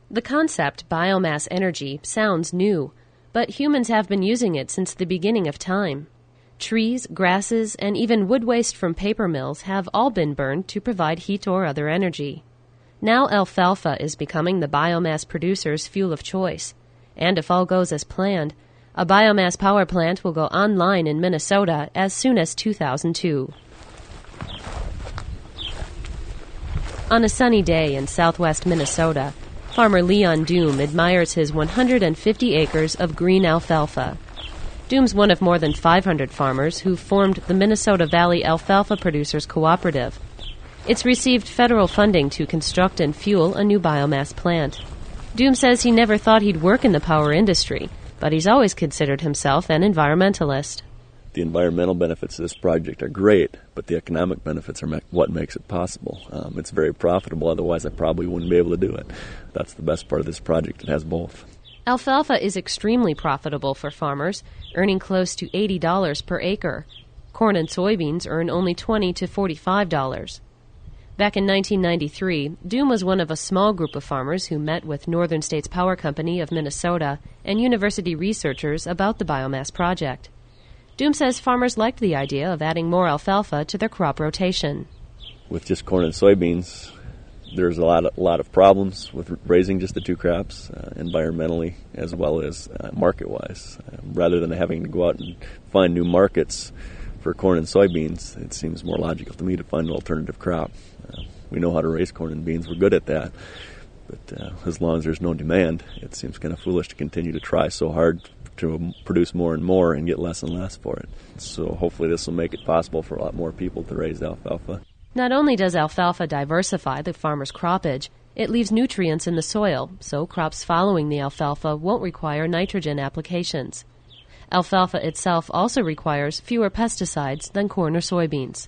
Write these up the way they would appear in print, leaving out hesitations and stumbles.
The concept, biomass energy, sounds new, but humans have been using it since the beginning of time. Trees, grasses, and even wood waste from paper mills have all been burned to provide heat or other energy. Now alfalfa is becoming the biomass producer's fuel of choice, and if all goes as planned, a biomass power plant will go online in Minnesota as soon as 2002. On a sunny day in southwest Minnesota, farmer Leon Doom admires his 150 acres of green alfalfa. Doom's one of more than 500 farmers who formed the Minnesota Valley Alfalfa Producers Cooperative. It's received federal funding to construct and fuel a new biomass plant. Doom says he never thought he'd work in the power industry, but he's always considered himself an environmentalist. The environmental benefits of this project are great, but the economic benefits are what makes it possible. It's very profitable, otherwise I probably wouldn't be able to do it. That's the best part of this project. It has both. Alfalfa is extremely profitable for farmers, earning close to $80 per acre. Corn and soybeans earn only $20 to $45. Back in 1993, Doom was one of a small group of farmers who met with Northern States Power Company of Minnesota and university researchers about the biomass project. Doom says farmers liked the idea of adding more alfalfa to their crop rotation. With just corn and soybeans, there's a lot of problems with raising just the two crops, environmentally as well as market-wise. Rather than having to go out and find new markets for corn and soybeans, it seems more logical to me to find an alternative crop. We know how to raise corn and beans. We're good at that. But as long as there's no demand, it seems kind of foolish to continue to try so hard to produce more and more and get less and less for it. So hopefully this will make it possible for a lot more people to raise alfalfa. Not only does alfalfa diversify the farmer's croppage, it leaves nutrients in the soil, so crops following the alfalfa won't require nitrogen applications. Alfalfa itself also requires fewer pesticides than corn or soybeans.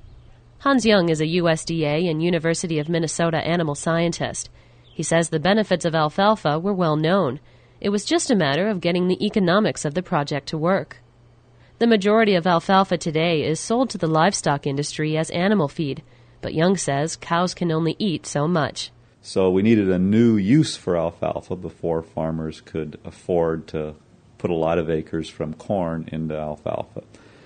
Hans Young is a USDA and University of Minnesota animal scientist. He says the benefits of alfalfa were well known. It was just a matter of getting the economics of the project to work. The majority of alfalfa today is sold to the livestock industry as animal feed, but Young says cows can only eat so much. So we needed a new use for alfalfa before farmers could afford to put a lot of acres from corn into alfalfa.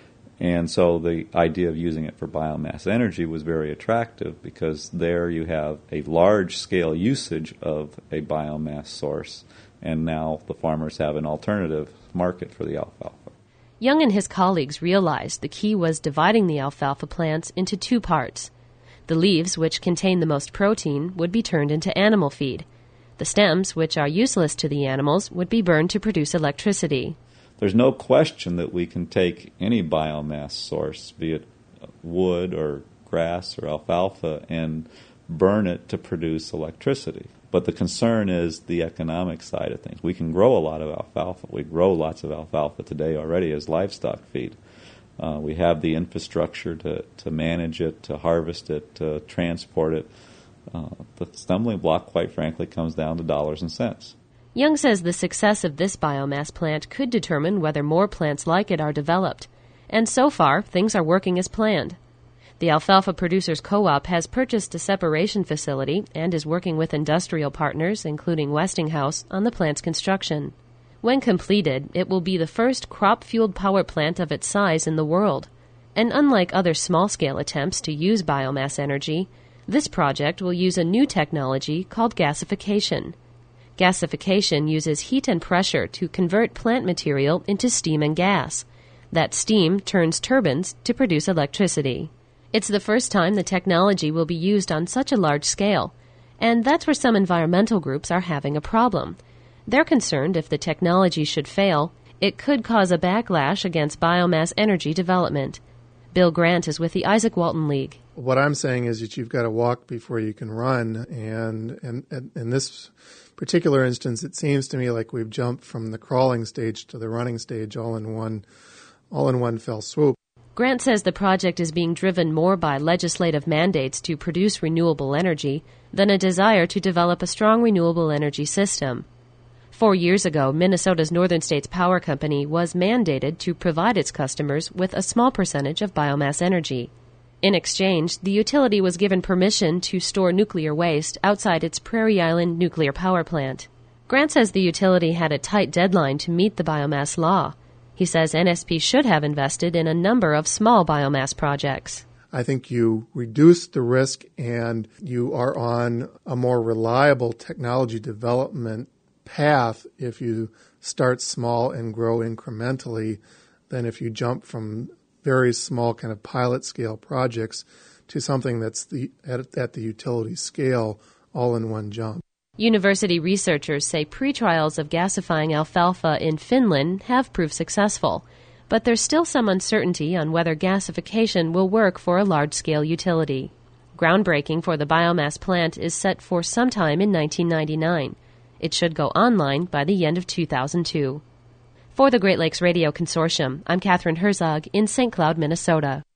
And so the idea of using it for biomass energy was very attractive because there you have a large-scale usage of a biomass source, and now the farmers have an alternative market for the alfalfa. Young and his colleagues realized the key was dividing the alfalfa plants into two parts. The leaves, which contain the most protein, would be turned into animal feed. The stems, which are useless to the animals, would be burned to produce electricity. There's no question that we can take any biomass source, be it wood or grass or alfalfa, and burn it to produce electricity. But the concern is the economic side of things. We can grow a lot of alfalfa. We grow lots of alfalfa today already as livestock feed. We have the infrastructure to manage it, to harvest it, to transport it. The stumbling block, quite frankly, comes down to dollars and cents. Young says the success of this biomass plant could determine whether more plants like it are developed. And so far, things are working as planned. The Alfalfa Producers Co-op has purchased a separation facility and is working with industrial partners, including Westinghouse, on the plant's construction. When completed, it will be the first crop-fueled power plant of its size in the world. And unlike other small-scale attempts to use biomass energy, this project will use a new technology called gasification. Gasification uses heat and pressure to convert plant material into steam and gas. That steam turns turbines to produce electricity. It's the first time the technology will be used on such a large scale, and that's where some environmental groups are having a problem. They're concerned if the technology should fail, it could cause a backlash against biomass energy development. Bill Grant is with the Isaac Walton League. What I'm saying is that you've got to walk before you can run, and in this particular instance, it seems to me like we've jumped from the crawling stage to the running stage all in one fell swoop. Grant says the project is being driven more by legislative mandates to produce renewable energy than a desire to develop a strong renewable energy system. 4 years ago, Minnesota's Northern States Power Company was mandated to provide its customers with a small percentage of biomass energy. In exchange, the utility was given permission to store nuclear waste outside its Prairie Island nuclear power plant. Grant says the utility had a tight deadline to meet the biomass law. He says NSP should have invested in a number of small biomass projects. I think you reduce the risk and you are on a more reliable technology development path if you start small and grow incrementally than if you jump from very small kind of pilot scale projects to something that's at the utility scale all in one jump. University researchers say pre-trials of gasifying alfalfa in Finland have proved successful, but there's still some uncertainty on whether gasification will work for a large-scale utility. Groundbreaking for the biomass plant is set for sometime in 1999. It should go online by the end of 2002. For the Great Lakes Radio Consortium, I'm Catherine Herzog in St. Cloud, Minnesota.